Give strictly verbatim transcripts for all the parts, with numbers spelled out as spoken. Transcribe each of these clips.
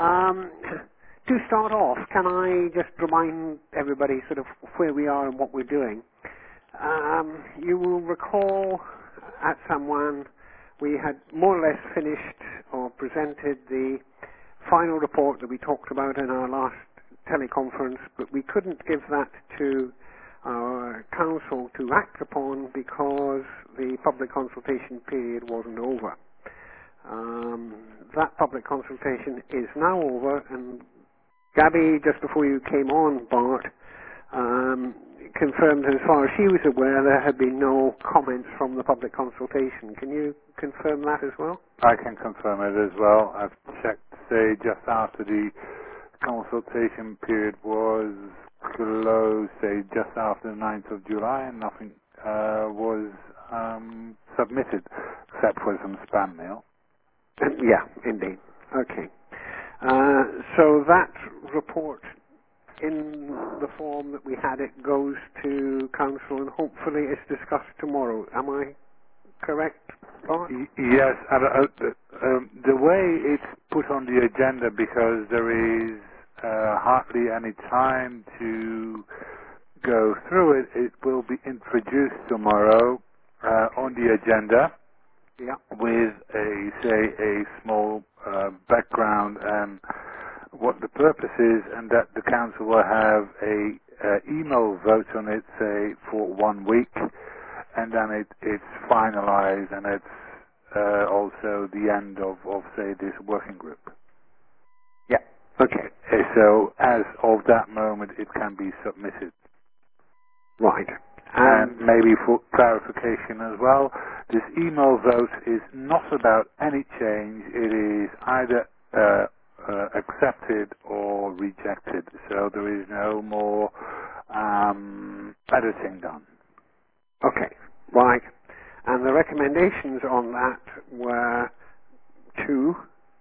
Um, to start off, can I just remind everybody sort of where we are and what we're doing? Um, you will recall at someone we had more or less finished or presented the final report that we talked about in our last teleconference, but we couldn't give that to our council to act upon because the public consultation period wasn't over. Um, that public consultation is now over, and Gabby, just before you came on, Bart, um, confirmed that as far as she was aware there had been no comments from the public consultation. Can you confirm that as well? I can confirm it as well. I've checked, say, just after the consultation period was closed, say, just after the ninth of July, and nothing uh, was um, submitted except for some spam mail. Yeah, indeed. Okay. Uh, so that report in the form that we had it goes to council and hopefully it's discussed tomorrow. Am I correct, Bart? Y- yes, and, uh, the, um, the way it's put on the agenda, because there is uh, hardly any time to go through it, it will be introduced tomorrow uh, on the agenda Yeah. with a, say, a small uh, background and what the purpose is, and that the council will have a uh, email vote on it, say, for one week, and then it, it's finalized, and it's uh, also the end of, of, say, this working group. Yeah. Okay. Uh, So as of that moment, it can be submitted. Right. And And maybe for clarification as well, this email vote is not about any change. It is either uh, uh, accepted or rejected. So there is no more um, editing done. okay. Right. And the recommendations on that were two.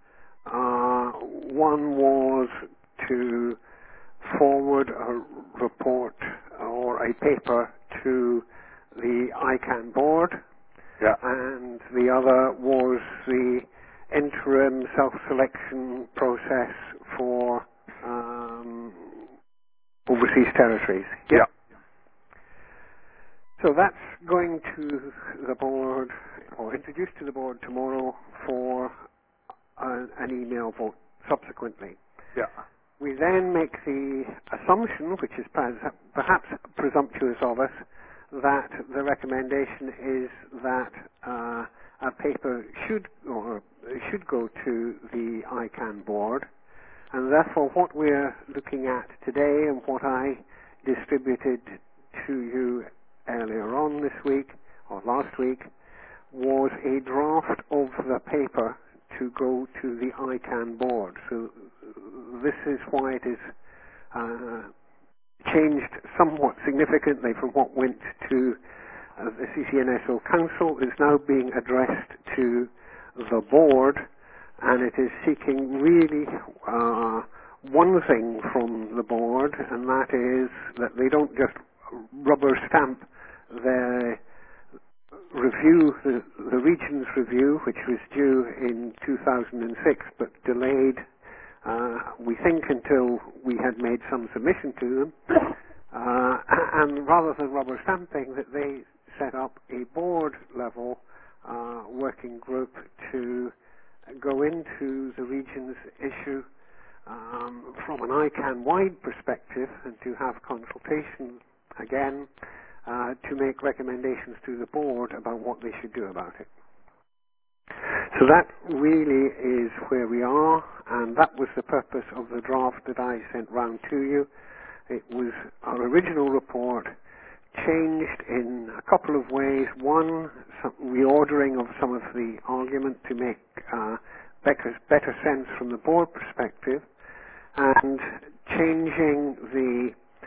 Uh, one was to forward a report or a paper to the I CANN board, Yeah, and the other was the interim self-selection process for um, overseas territories. Yep. yeah, So that's going to the board, or introduced to the board tomorrow for an, an email vote subsequently. yeah, We then make the assumption, which is perhaps perhaps presumptuous of us, that the recommendation is that uh, a paper should or should go to the I CANN board, and therefore what we're looking at today and what I distributed to you earlier on this week or last week was a draft of the paper to go to the I CANN board. So this is why it is uh, changed somewhat significantly from what went to uh, the C C N S O Council. Is now being addressed to the board, and it is seeking really uh, one thing from the board, and that is that they don't just rubber stamp their review, the, the region's review, which was due in two thousand six, but delayed, uh, we think, until we had made some submission to them. Uh, and rather than rubber stamping, that they set up a board-level uh, working group to go into the region's issue um, from an I CANN-wide perspective and to have consultation again uh, to make recommendations to the board about what they should do about it. So that really is where we are, and that was the purpose of the draft that I sent round to you. It was our original report changed in a couple of ways. One, some reordering of some of the argument to make uh, better, better sense from the board perspective, and changing the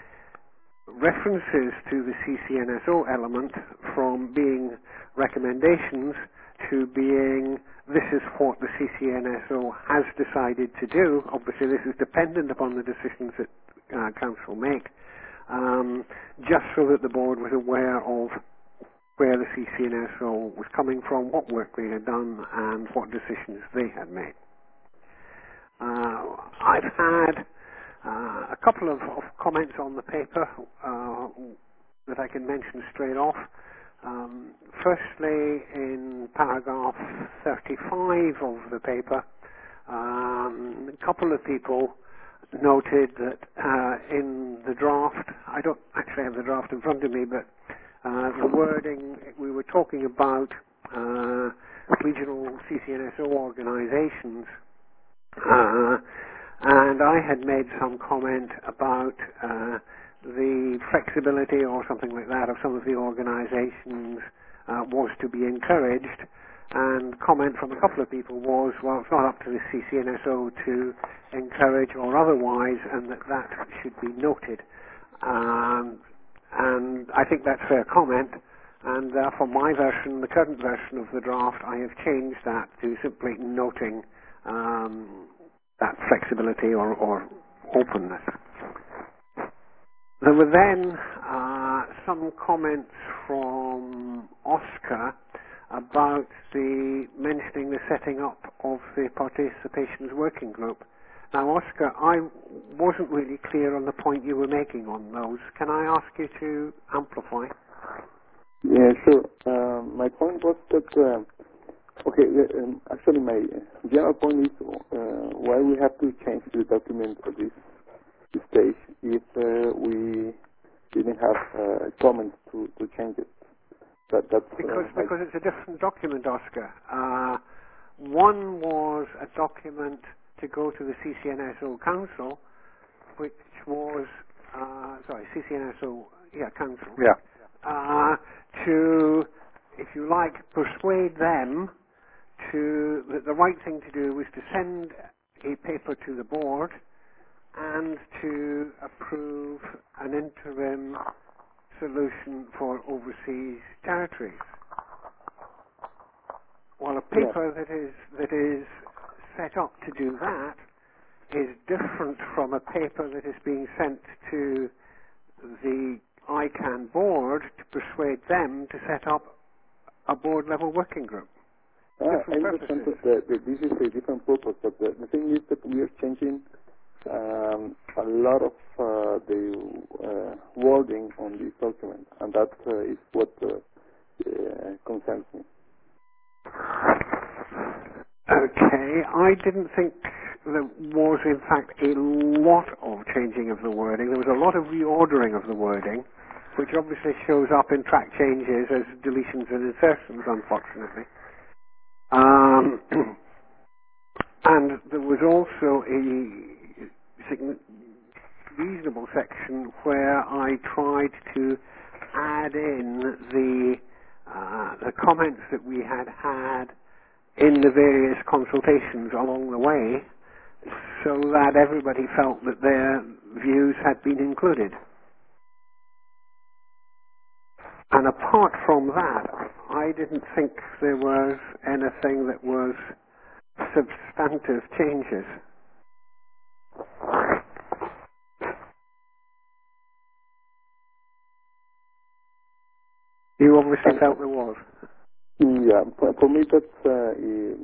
references to the C C N S O element from being recommendations to being this is what the C C N S O has decided to do. Obviously this is dependent upon the decisions that uh, Council make, um, just so that the board was aware of where the C C N S O was coming from, what work they had done, and what decisions they had made. Uh, I've had uh, a couple of, of comments on the paper uh, that I can mention straight off. Um, firstly, in paragraph thirty-five of the paper, um, a couple of people noted that uh, in the draft, I don't actually have the draft in front of me, but uh, the wording, we were talking about uh, regional C C N S O organizations, uh, and I had made some comment about uh, the flexibility or something like that of some of the organizations uh, was to be encouraged, and comment from a couple of people was, well, it's not up to the C C N S O to encourage or otherwise, and that that should be noted. Um, and I think that's fair comment, and uh, for my version, the current version of the draft, I have changed that to simply noting um, that flexibility or, or openness. There were then uh, some comments from Oscar about the mentioning the setting up of the participations working group. Now, Oscar, I wasn't really clear on the point you were making on those. Can I ask you to amplify? Yeah, sure. Uh, my point was that, uh, okay, uh, um, actually my general point is uh, why we have to change the document at this, this stage if uh, we didn't have uh, comments to, to change it. That, that's, because uh, because it's a different document, Oscar. Uh, one was a document to go to the C C N S O Council, which was, uh, sorry, C C N S O, yeah, Council. Yeah. Uh, to, if you like, persuade them to, that the right thing to do was to send a paper to the board and to approve an interim solution for overseas territories. Well, a paper yeah. that is that is set up to do that is different from a paper that is being sent to the I CANN board to persuade them to set up a board-level working group. Uh, I Different understand purposes. that, that this is a different purpose, but the, the thing is that we are changing um, a lot of uh, the uh, wording on this document, and that uh, is what uh, uh, concerns me. Okay, I didn't think there was in fact a lot of changing of the wording. There was a lot of reordering of the wording, which obviously shows up in track changes as deletions and insertions, unfortunately. Um, and there was also a sign- reasonable section where I tried to add in the uh, the comments that we had had in the various consultations along the way, so that everybody felt that their views had been included. And apart from that, I didn't think there was anything that was substantive changes. You obviously And, felt there was. yeah, for, for me that's uh,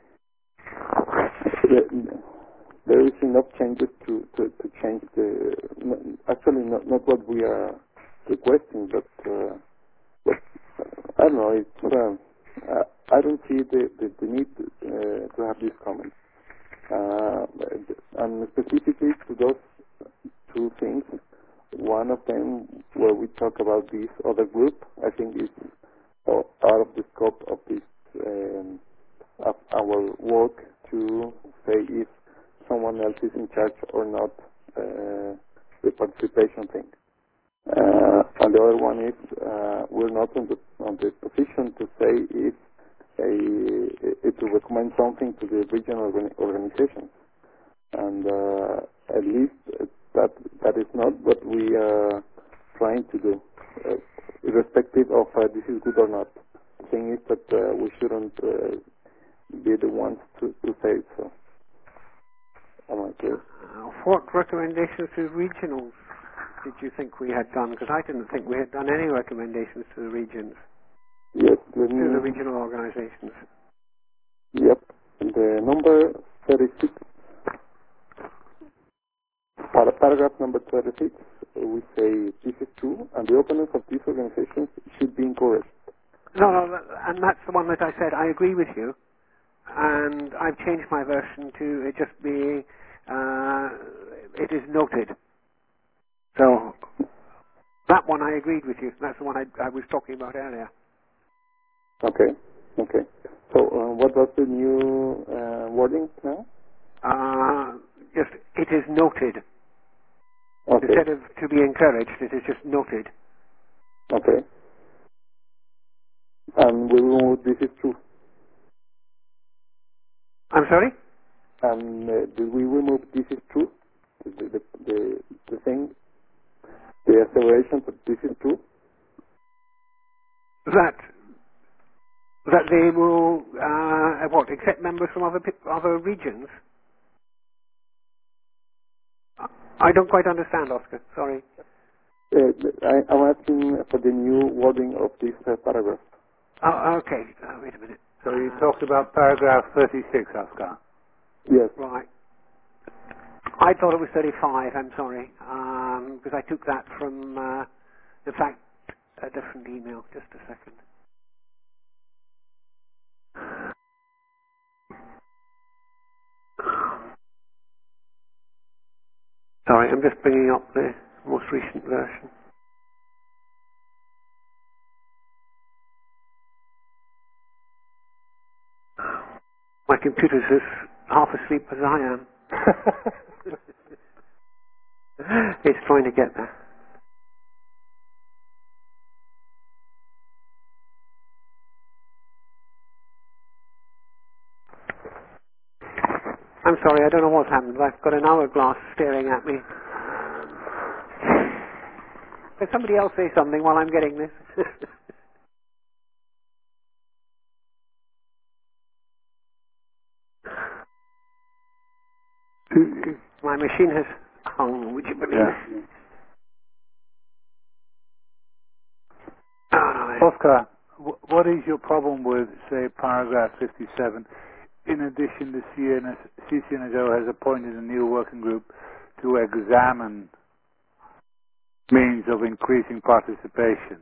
uh, there is enough changes to, to, to change the, actually not, not what we are requesting, but, uh, but I don't know, it's, um, uh, I don't see the, the, the need uh, to have this comment. Uh, and specifically to those two things, one of them where we talk about this other group, I think is out of the scope of this, um, of our work to say if someone else is in charge or not, uh, the participation thing. Uh, and the other one is uh, we're not on the on the position to say if a, a to recommend something to the regional organi- organizations, and uh, at least that that is not what we are trying to do, uh, irrespective of uh, this is good or not. The thing is that uh, we shouldn't uh, be the ones to, to say it. So, am I clear? Uh, what recommendations to regionals did you think we had done? Because I didn't think we had done any recommendations to the regions, Yes. to the Then, regional organizations. yep. The number thirty-six. paragraph number thirty-six, uh, we say this is true, and the openness of these organizations should be encouraged. No, no, that- and that's the one that I said I agree with you, and I've changed my version to it just be, uh, it is noted. So, that one I agreed with you. That's the one I, I was talking about earlier. Okay, okay. So uh, what was the new uh, wording now? Uh, just, it is noted. Okay, Instead of to be encouraged, it is just noted. okay. And we remove this is true. I'm sorry? And uh, did we remove this is true? The, the, the, the thing, the asseveration that this is true? That, that they will, uh, what, accept members from other, pe- other regions? I don't quite understand, Oscar. Sorry. Uh, I, I'm asking for the new wording of this uh, paragraph. Oh, okay. Uh, wait a minute. So you Uh, talked about paragraph thirty-six, Oscar. Yes. Right. I thought it was thirty-five, I'm sorry, um, because I took that from, uh, in fact, a different email. Just a second. Sorry, I'm just bringing up the most recent version. My computer's as half asleep as I am. It's trying to get there. I'm sorry, I don't know what's happened. I've got an hourglass staring at me. Can somebody else say something while I'm getting this? My machine has hung, would you believe Yeah. it? Oh, no. Oscar, wh- what is your problem with, say, paragraph fifty-seven? In addition, the C C N S O has appointed a new working group to examine means of increasing participation.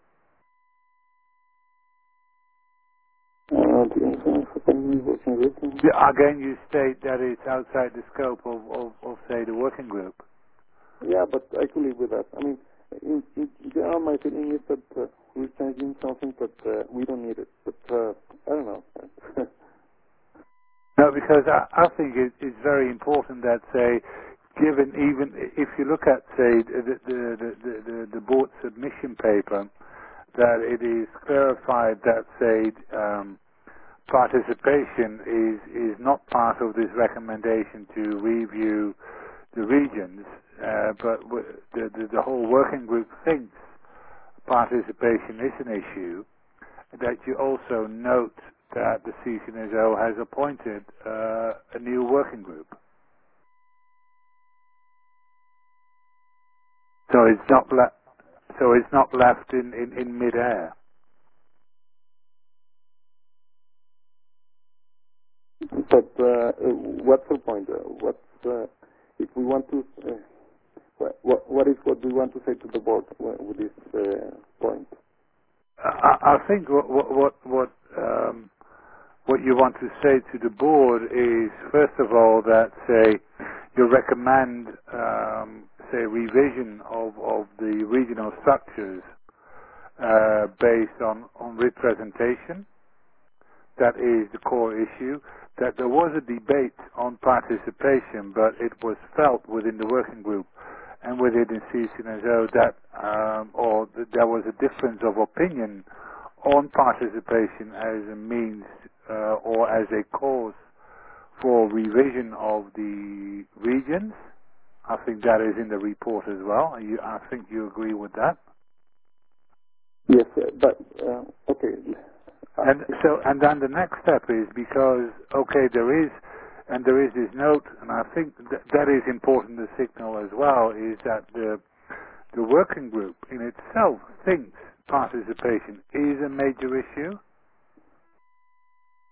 Uh, the influence of the new working group. Yeah, again, you state that it's outside the scope of, of, of say, the working group. Yeah, but I could live with that. I mean, in, in general, my feeling is that uh, we're changing something that uh, we don't need it. But uh, I don't know. No, because I, I think it, it's very important that, say, given even if you look at, say, the the the, the, the, the board submission paper, that it is clarified that, say, um, participation is is not part of this recommendation to review the regions, uh, but w- the, the the whole working group thinks participation is an issue. That you also note that the C C N S O has appointed uh, a new working group. So it's not le- so it's not left in, in, in mid-air. but uh, uh, what's the point? Uh, what's uh, if we want to? Uh, what, what what is what we want to say to the board w- with this uh, point? I, I think what what what what, um, what you want to say to the board is, first of all, that say you recommend um, say revision of, of the regional structures uh, based on, on representation. That is the core issue. That there was a debate on participation, but it was felt within the working group and within the C C N S O that, um, or th- there was a difference of opinion on participation as a means uh, or as a cause for revision of the regions. I think that is in the report as well. You, I think you agree with that. Yes, uh, but uh, okay. Uh, And so, and then the next step is, because okay, there is, and there is this note, and I think th- that is important to signal as well, is that the the working group in itself thinks participation is a major issue,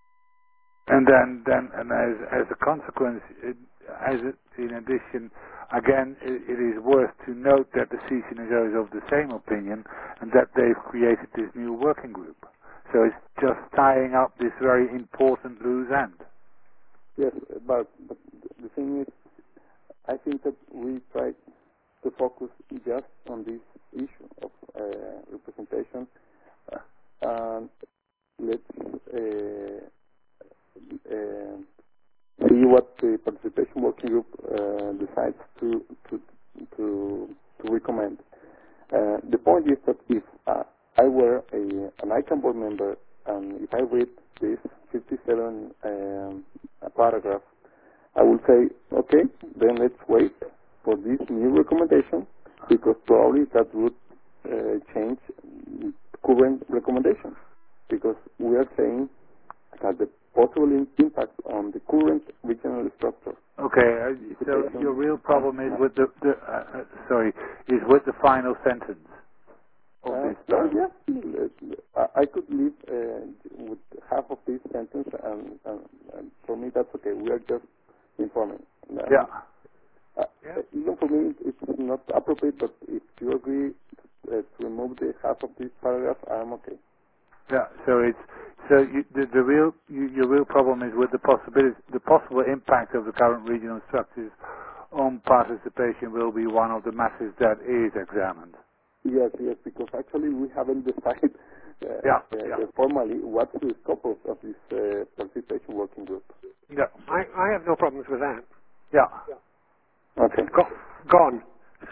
and then then and as as a consequence, it, as it, in addition, Again, it, it is worth to note that the C C N S O is of the same opinion and that they've created this new working group. So it's just tying up this very important loose end. Yes, but, but the thing is, I think that we try to focus just on this issue of uh, representation. Uh, and let's uh, uh, see what the participation working group uh, decides to to to, to recommend. Uh, the point is that if uh, I were a, an I CANN board member and if I read this fifty-seven um, paragraph, I will say, okay, then let's wait for this new recommendation because probably that would uh, change current recommendations because we are saying that the possible impact on the current regional structure. Okay, uh, so your real problem is with the, the uh, uh, sorry, is with the final sentence of Uh, this no, paragraph. yeah, I, I could live uh, with half of this sentence, and, and, and for me that's okay. We are just informing. Um, Yeah. Uh, Yeah. uh, even for me, it's not appropriate, but if you agree uh, to remove the half of this paragraph, I'm okay. Yeah, so it's so you, the, the real you, your real problem is with the possibility, the possible impact of the current regional structures on participation will be one of the matters that is examined. Yes, yes, because actually we haven't decided uh, Yeah, uh, yeah. formally what's the scope of, of this uh, participation working group. Yeah, I, I have no problems with that. yeah. Okay. Go, gone.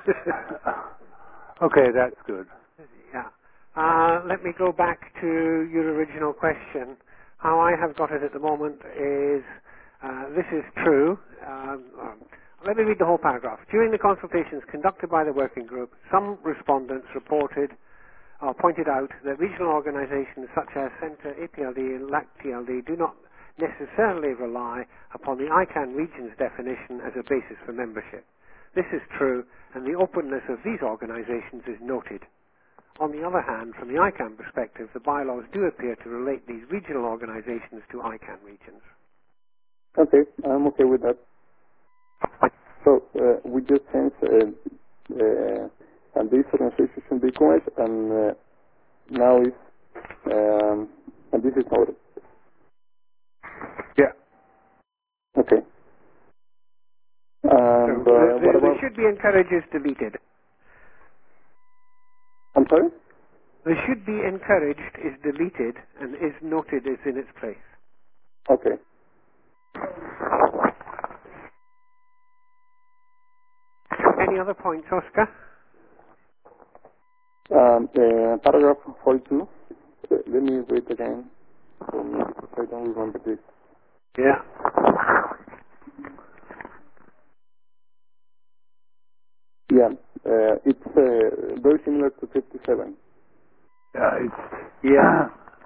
Okay, that's good. Yeah. Uh, let me go back to your original question. How I have got it at the moment is, uh, this is true. Um, um, let me read the whole paragraph. During the consultations conducted by the working group, some respondents reported or pointed out that regional organizations such as Centre A P L D and L A C T L D do not necessarily rely upon the I CANN regions definition as a basis for membership. This is true, and the openness of these organizations is noted. On the other hand, from the I CANN perspective, the bylaws do appear to relate these regional organizations to I CANN regions. Okay, I'm okay with that. So uh, we just change uh, uh, and this organization should be correct, and uh, now is um, and this is noted. Yeah. Okay. So And the, uh, the, what the about? should be encouraged is deleted. I'm sorry. The should be encouraged is deleted and is noted is in its place. Okay. Any other points, Oscar? Um, uh, paragraph forty-two. Uh, let me read again for me because I don't remember this. Yeah. Yeah, uh, it's uh, very similar to fifty-seven. Yeah, it's Yeah.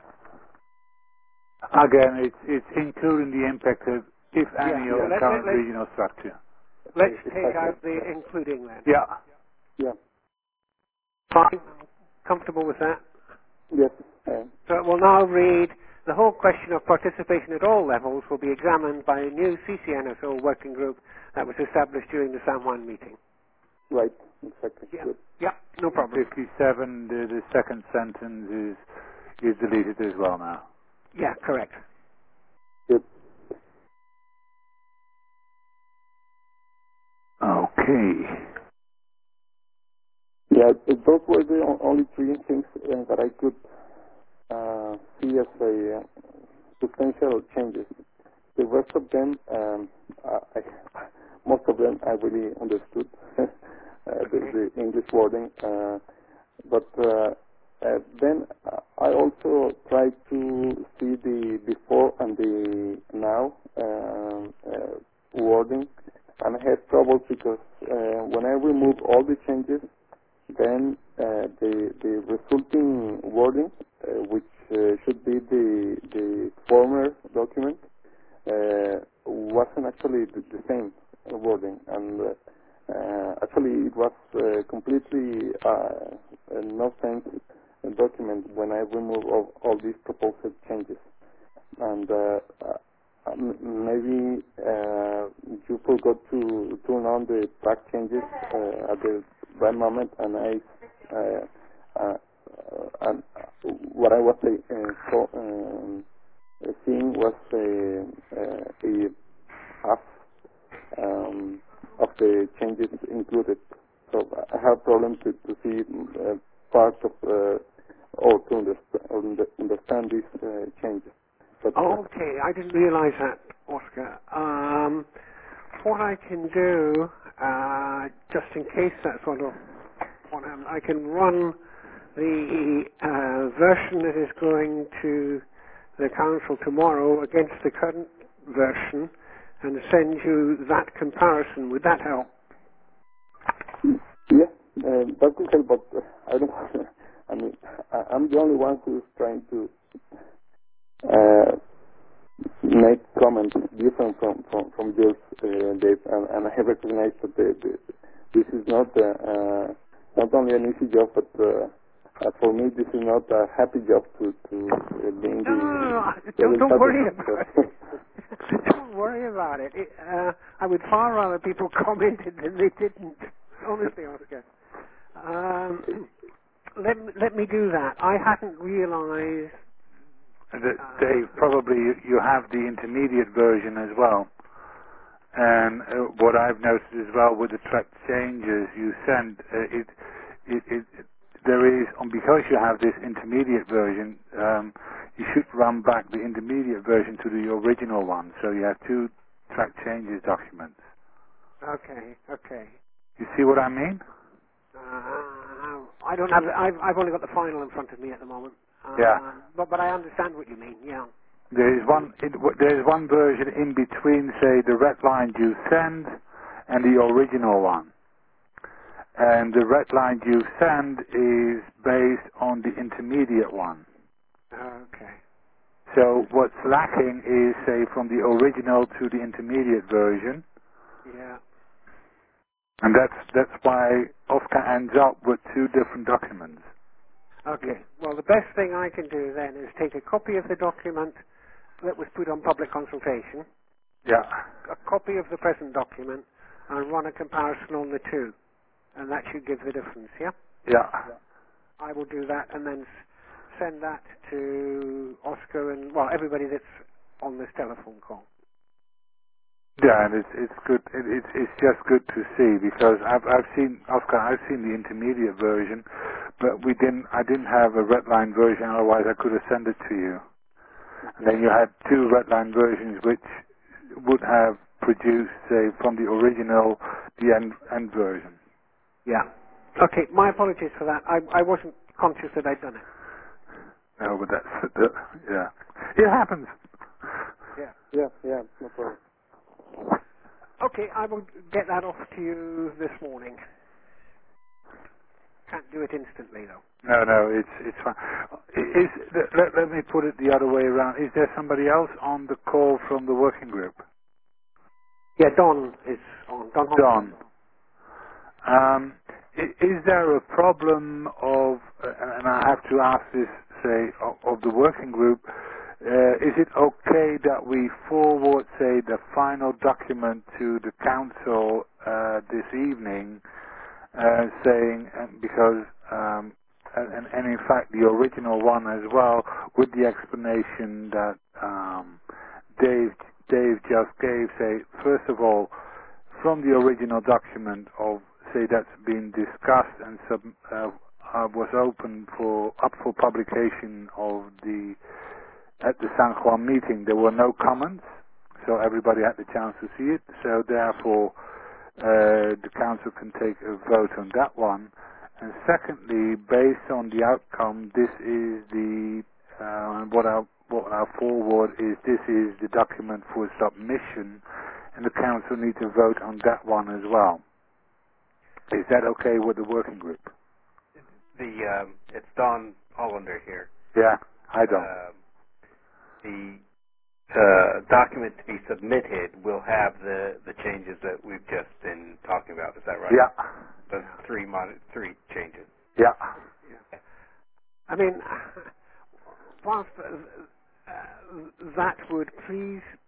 again, it's it's including the impact of, if Yeah. any, So of the Yeah. let, let, current let, regional structure. let's take Exactly. out the including then. Yeah. Yeah. Fine. Comfortable with that? Yes. Uh, So it will now read, the whole question of participation at all levels will be examined by a new C C N S O working group that was established during the San Juan meeting. right. Exactly. Yeah. Good. Yeah, no problem. fifty-seven, the, the second sentence is is deleted as well now. Yeah, correct. Good. Okay. Yeah. th- Those were the o- only three things uh, that I could uh, see as a uh, substantial changes. The rest of them, um, uh, I, most of them, I really understood uh, Okay. the, the English wording. Uh, but uh, uh, then uh, I also tried to see the before and the now um, uh, wording, and I had trouble because uh, when I remove all the changes, then uh, the the resulting wording, uh, which uh, should be the the former document, uh, wasn't actually the, the same uh, wording, and uh, uh, actually it was uh, completely uh, a no sense document when I remove all, all these proposed changes. And uh, uh, m- maybe uh, you forgot to turn on the track changes uh, at the right moment, and I, uh, uh, and what I was uh, so, um, seeing was uh, uh, a half um, of the changes included. So I have problem to, to see uh, part of uh, or to understand, understand these uh, changes. But, uh, Okay, I didn't realize that, Oscar. Um, what I can do, uh, just in case that's sort of what happens, I can run the uh, version that is going to the council tomorrow against the current version and send you that comparison. Would that help? yeah, uh, that could help, but uh, I don't. I mean, I, I'm the only one who's trying to uh, make comments different from from, from yours, uh, Dave, and, and I have recognized that the, the, this is not uh, uh, not only an easy job, but uh, uh, for me this is not a happy job to to uh, being No, no, no, the no, the don't, don't result worry of about that. it. Don't worry about it. it uh, I would far rather people commented than they didn't. Honestly, Oscar. Um, let, let me do that. I hadn't realized... The, Uh, Dave, probably you, you have the intermediate version as well. And uh, what I've noticed as well with the track changes you send, uh, it, it, it, it, there is, um, because you have this intermediate version, um, you should run back the intermediate version to the original one. So you have two track changes documents. okay, okay. You see what I mean? Uh, I don't have... I've, I've only got the final in front of me at the moment. Yeah. Um, but, but I understand what you mean, yeah. There is one. It, w- there is one version in between, say, the red line you send and the original one. And the red line you send is based on the intermediate one. Okay. So what's lacking is, say, from the original to the intermediate version, Yeah. and that's that's why Oscar ends up with two different documents. Okay. Well, the best thing I can do then is take a copy of the document that was put on public consultation, Yeah, a copy of the present document, and run a comparison on the two. And that should give the difference, yeah? yeah, I will do that and then s- send that to Oscar and, well, everybody that's on this telephone call. yeah. And it's it's good. It, it's it's just good to see because I've I've seen Oscar. I've seen the intermediate version, but we didn't. I didn't have a red line version. Otherwise, I could have sent it to you. And then you had two red line versions, which would have produced, say, from the original, the end end version. Yeah. Okay, my apologies for that. I, I wasn't conscious that I'd done it. No, but that's the, yeah. It happens. Yeah. Yeah, yeah, no problem. Okay, I will get that off to you this morning. Can't do it instantly, though. No, no, it's it's fine. Is let, let me put it the other way around. Is there somebody else on the call from the working group? Yeah, Don is on. Don Hobson. Don. Um, i- is there a problem of, uh, and I have to ask this, say, of, of the working group, uh, is it okay that we forward, say, the final document to the council uh, this evening, uh, saying, uh, because, um, and, and in fact the original one as well, with the explanation that um, Dave, Dave just gave, say, first of all, from the original document of, say, that's been discussed and sub, uh, uh, was open for up for publication of the at the San Juan meeting, there were no comments, so everybody had the chance to see it. So therefore, uh, the council can take a vote on that one. And secondly, based on the outcome, this is the uh, what I what I forward is this is the document for submission, and the council needs to vote on that one as well. Is that okay with the working group? The um, it's Don Hollander here. Yeah, I don't. Um, the uh, document to be submitted will have the, the changes that we've just been talking about. Is that right? Yeah, The three mod- three changes. yeah, Yeah. I mean, whilst uh, uh, that would please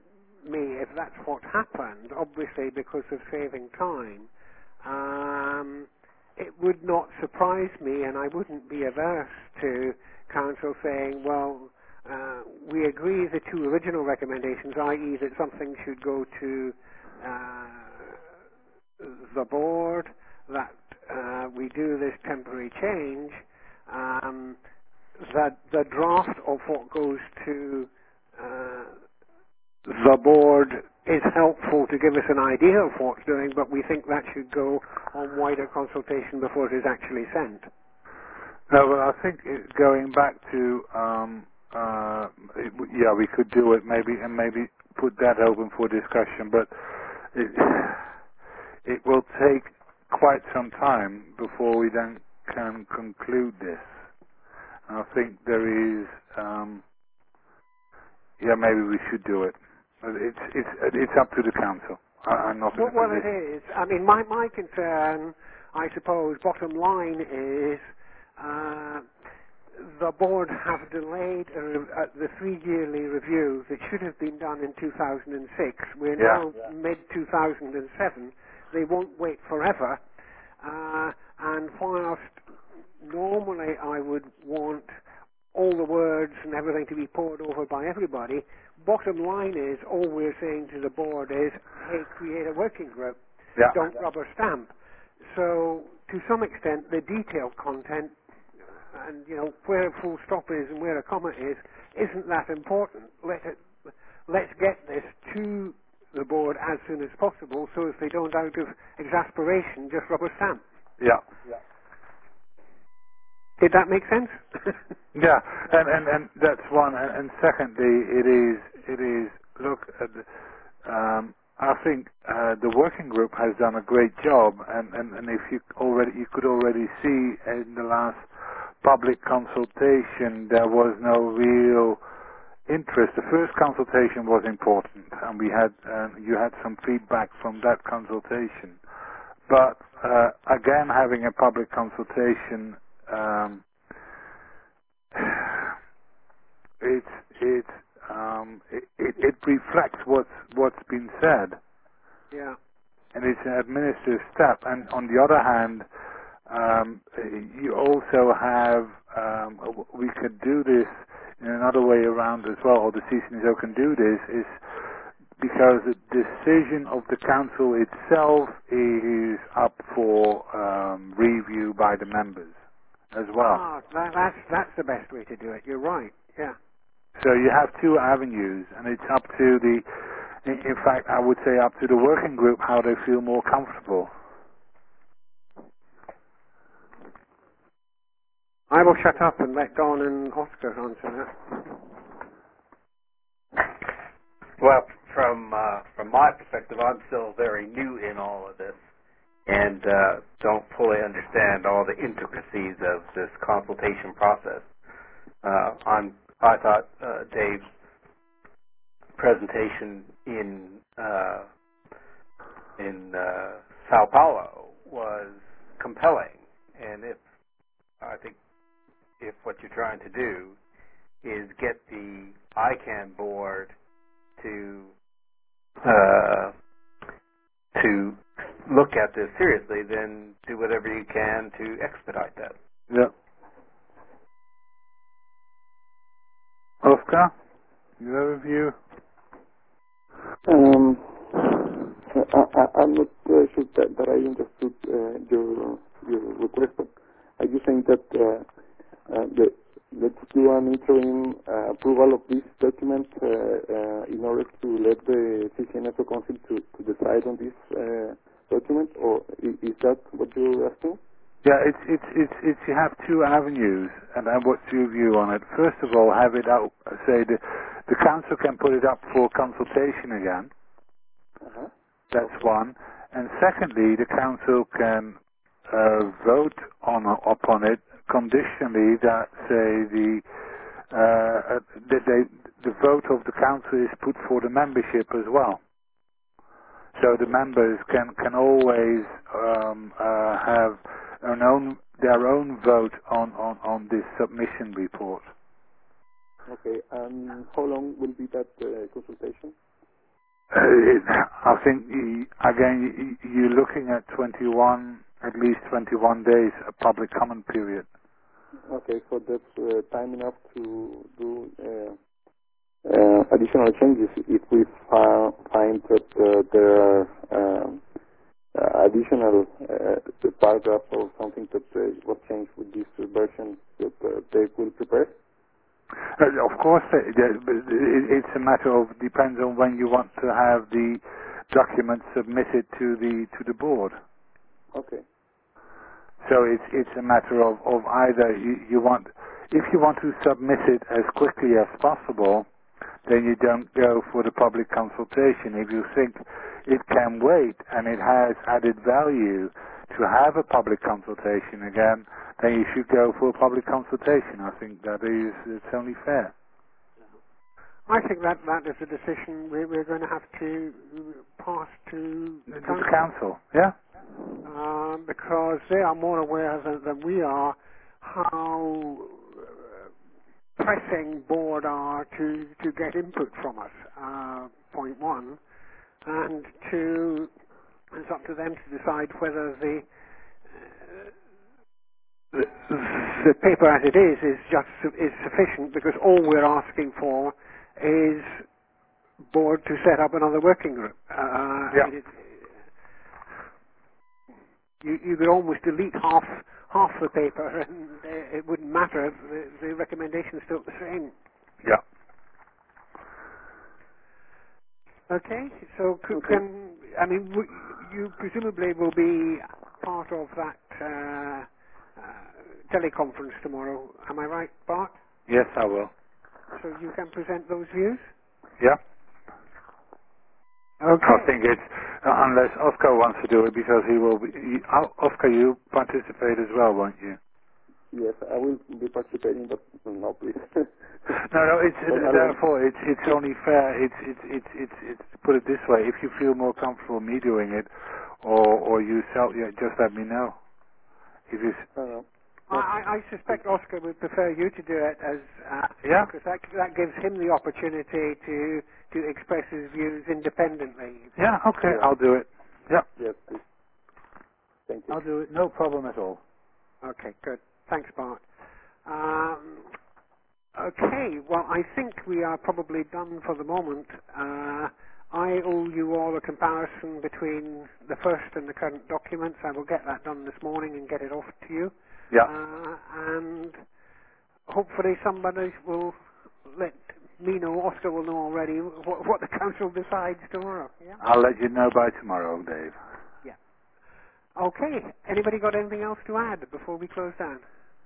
me, if that's what happened, obviously because of saving time, um, it would not surprise me, and I wouldn't be averse to Council saying, well, uh, we agree the two original recommendations, that is that something should go to uh, the board, that uh, we do this temporary change, um, that the draft of what goes to uh, the board is helpful to give us an idea of what's doing, but we think that should go on wider consultation before it is actually sent. No, well, I think it, going back to, um, uh, it, yeah, we could do it maybe, and maybe put that open for discussion, but it, it will take quite some time before we then can conclude this. And I think there is, um, yeah, maybe we should do it. But It's it's it's up to the council. I, I'm not in Well, a well, it position. is. I mean, my, my concern, I suppose, bottom line is uh, the board have delayed a re- uh, the three-yearly review that should have been done in two thousand six. We're Yeah. now mid two thousand seven. They won't wait forever. Uh, and whilst normally I would want all the words and everything to be poured over by everybody, bottom line is all we're saying to the board is, hey, create a working group. Yeah. Don't rubber stamp. So to some extent, the detailed content and, you know, where a full stop is and where a comma is, isn't that important. Let it, let's get this to the board as soon as possible so as they don't, out of exasperation, just rubber stamp. Yeah. Did that make sense? Yeah, and, and, and that's one. And, and secondly, it is it is look. At the, um, I think uh, the working group has done a great job, and, and, and if you already you could already see in the last public consultation there was no real interest. The first consultation was important, and we had uh, you had some feedback from that consultation. But uh, again, having a public consultation. Um, It's it's um, it, it, it reflects what's what's been said, Yeah. and it's an administrative step. And on the other hand, um, you also have um, we could do this in another way around as well. Or the C C N S O can do this is because the decision of the council itself is up for um, review by the members as well. Ah, that, that's that's the best way to do it. You're right. Yeah. So you have two avenues, and it's up to the, in, in fact, I would say up to the working group how they feel more comfortable. I will shut up and let Don and Oscar answer that. Well, from uh, from my perspective, I'm still very new in all of this, and uh, don't fully understand all the intricacies of this consultation process. Uh, I'm I thought uh, Dave's presentation in uh, in uh, Sao Paulo was compelling, and if I think if what you're trying to do is get the I CANN board to uh, to look at this seriously, then do whatever you can to expedite that. Yeah. Oscar, you have a view? Um, I, I, I'm not uh, sure that, that I understood uh, your your request, but are you saying that uh, uh, the, let's do an interim uh, approval of this document uh, uh, in order to let the C C N S O Council to, to decide on this uh, document, or is, is that what you're asking? Yeah, it's it's it's it's you have two avenues, and then what's your view on it? First of all, have it out. Say the the council can put it up for consultation again. Uh-huh. That's one. And secondly, the council can uh, vote on upon it conditionally that say the uh, that they, the vote of the council is put for the membership as well. So the members can can always um, uh, have an own their own vote on, on, on this submission report. Okay, and how long will be that uh, consultation? Uh, it, I think, y- again, y- you're looking at twenty-one, at least twenty-one days, a public comment period. Okay, so that's uh, time enough to do uh, uh, additional changes if we fi- find that uh, there are um, uh, additional uh, paragraphs or something that uh, was changed with this version that uh, they will prepare. Uh, of course, uh, the- but it- it's a matter of, depends on when you want to have the documents submitted to the to the board. Okay. So it's it's a matter of, of either you, you want, if you want to submit it as quickly as possible, then you don't go for the public consultation. If you think it can wait and it has added value to have a public consultation again, then you should go for a public consultation. I think that is, it's only fair. I think that that is a decision we, we're going to have to pass to The the the council, council, yeah? um, because they are more aware than, than we are how uh, pressing board are to, to get input from us, uh, point one, and two, it's up to them to decide whether the uh, the, the paper as it is is just su- is sufficient, because all we're asking for is board to set up another working group. Uh, I Yeah. mean, it, you you could almost delete half half the paper and uh, it wouldn't matter. The, the recommendation is still the same. Yeah. Okay, so c- Okay. can I mean w- you presumably will be part of that uh, uh, teleconference tomorrow. Am I right, Bart? Yes, I will. So you can present those views. Yeah. Okay. I think it's, uh, unless Oscar wants to do it, because he will be, he, oh, Oscar, you participate as well, won't you? Yes, I will be participating, but no, please. No, no, it's, But uh, alone. therefore, it's, it's only fair, it's, it's, it's, it's, it's, put it this way, if you feel more comfortable me doing it, or, or you self, yeah, just let me know. If you, s- I don't know. I, I I suspect Oscar would prefer you to do it, as uh, yeah? because that that gives him the opportunity to to express his views independently. Yeah, okay, Yeah. I'll do it. Yeah, Yes, please. Thank you. I'll do it, no problem at all. Okay, good. Thanks, Bart. Um, okay, well, I think we are probably done for the moment. Uh, I owe you all a comparison between the first and the current documents. I will get that done this morning and get it off to you. Yeah, Uh, and hopefully somebody will let me know, Oscar will know already, what, what the council decides tomorrow. Yeah? I'll let you know by tomorrow, Dave. Yeah. Okay. Anybody got anything else to add before we close down?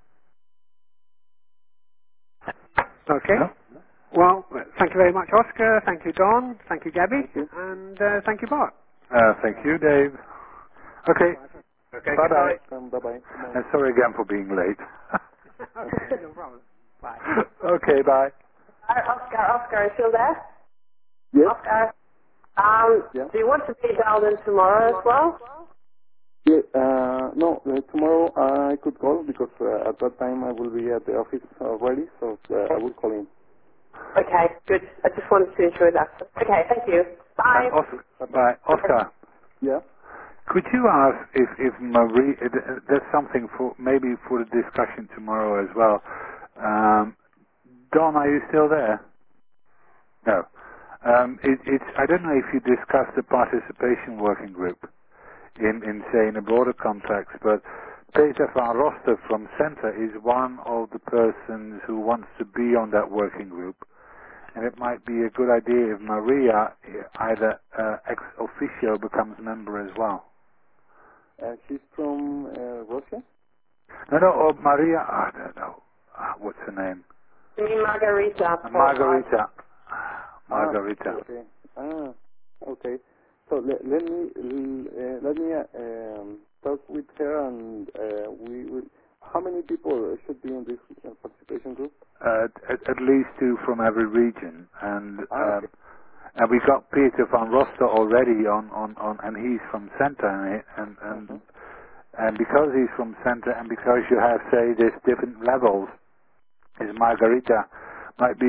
Okay. No? Well, thank you very much, Oscar. Thank you, Don. Thank you, Gabby. Thank you. And uh, thank you, Bart. Uh, thank you, Dave. Okay, Okay, good bye-bye. night. Um, bye-bye. Good night. And sorry again for being late. Okay, no problem. Bye. Okay, bye. Hi, Oscar, Oscar, are you still there? Yes? Oscar, um, Yeah? do you want to be down in tomorrow as well? Yeah, uh, no, uh, tomorrow I could call because uh, at that time I will be at the office already, so uh, I will call in. Okay, good. I just wanted to ensure that. Okay, thank you. Bye. Uh, Oscar, bye. Oscar, Yeah? could you ask if, if Marie, uh, th- there's something for, maybe for the discussion tomorrow as well. Um, Don, are you still there? No. Um, it, it's, I don't know if you discussed the participation working group in, in say, in a broader context, but Peter van Roster from Centre is one of the persons who wants to be on that working group. And it might be a good idea if Maria uh, either uh, ex officio becomes member as well. Uh, she's from uh, Russia? No, no, or Maria, I don't know, uh, what's her name? Me, Margarita. Uh, Four, five. Margarita. Ah, Margarita. okay. Ah, okay. So let, let me uh, let me uh, um, talk with her, and uh, we will. How many people should be in this uh, participation group? Uh, at, at least two from every region, and Ah, um, okay. and we got Peter van Roster already on, on, on and he's from Centre, and and and, Uh-huh. and because he's from Centre, and because you have say there's different levels, is Margarita might be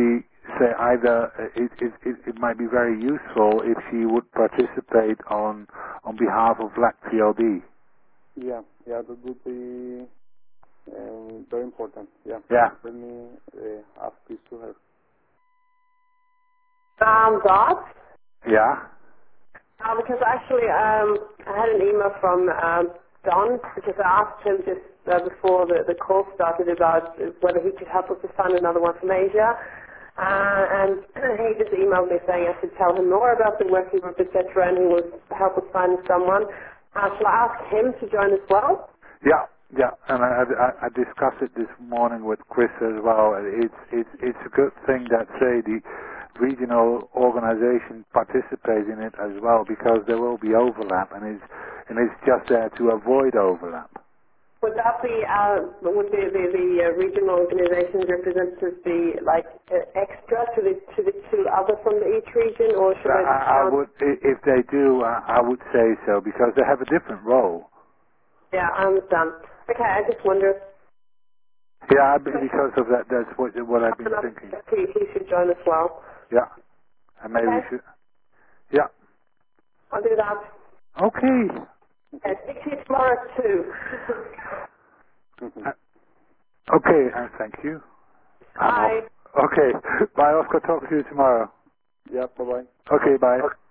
say either it, it, it, it might be very useful if she would participate on on behalf of L A C T L D. Yeah, yeah, that would be um, very important. Yeah. Yeah. Let me uh, ask this to her. Um, Dot? Yeah. Uh, because actually, um, I had an email from um, Don, because I asked him just uh, before the, the call started about whether he could help us to find another one from Asia. Uh, and he just emailed me saying I should tell him more about the working group, et cetera, and he would help us find someone. Uh, shall I ask him to join as well? Yeah, yeah, and I, I, I discussed it this morning with Chris as well. It's it's it's a good thing that say the regional organization participate in it as well, because there will be overlap, and it's and it's just there to avoid overlap. Would that be, uh, would the, the, the uh, regional organizations representatives be like uh, extra to the to the two others from the each region, or should I, I I count? would, i- if they do, I, I would say so, because they have a different role. Yeah, I understand. Okay, I just wonder. Yeah, b- because of that, that's what what I've been thinking. He, he should join as well. Yeah, and maybe we Okay, should. Yeah. I'll do that. Okay. Okay, speak to you tomorrow too. Mhm. Uh, okay, and thank you. I'm off. Bye. Okay, bye, Oscar. Talk to you tomorrow. Yeah, bye-bye. Okay, bye.